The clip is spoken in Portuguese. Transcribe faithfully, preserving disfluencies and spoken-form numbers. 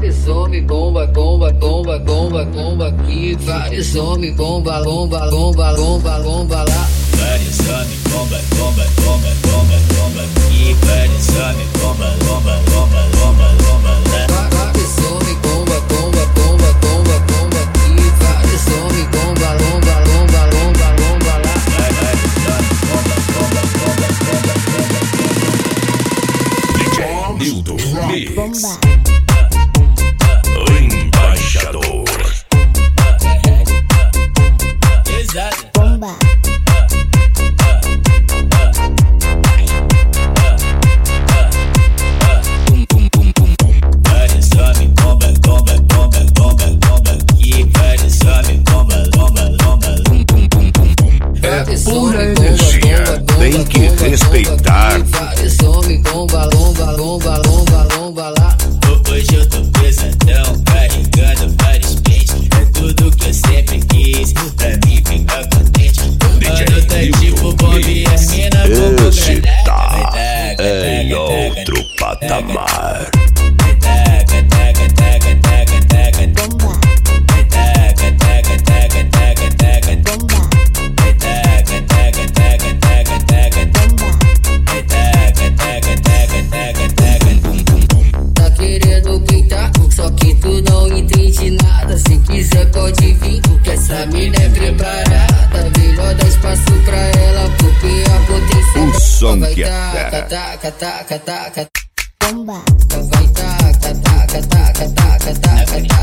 Vários homens bomba, bomba, bomba, bomba, bomba aqui. Vários homens bomba, bomba, bomba, bomba, bomba lá. Vários homens bomba, bomba, bomba, bomba, bomba aqui. Vários homens bomba, bomba, bomba, bomba, bomba lá. Vários homens bomba, bomba, bomba, bomba, bomba aqui. Vários homens bomba, bomba, bomba, bomba, bomba lá. Vários homens bomba, bomba, bomba, bomba, bomba. D J Nildo Mix. Bomba. O embaixador. Exato. Bomba. Bum, bum, bum, bum, bum. Vários homens bomba, bomba, bomba, bomba, bomba aqui. Vários homens bomba, bomba, bomba, bum, bum, bum, bum, bum. É pura energia, tem que respeitar. Vários homens bomba, bomba, bomba, bomba, bomba lá. Hoje eu tô pesadão, carregando vários pentes. É tudo que eu sempre quis, pra mim ficar contente. Mano, tá tipo bomba e as mina bomba. Esse tá em outro patamar. Taca, taca, taca, taca, taca, Bomba. taca, taca, taca, taca, taca, Bomba. taca, taca, taca, taca, taca, Bomba. taca, taca, taca, taca, taca, bum, bum, bum. Tá querendo pintar, só que tu não entende nada. Se quiser pode vir, porque essa mina é preparada. Melhor dar espaço pra ela, porque a potência O som vai que é taca, fera. taca, taca, taca, Bomba. vai taca, taca, taca, taca, taca, taca.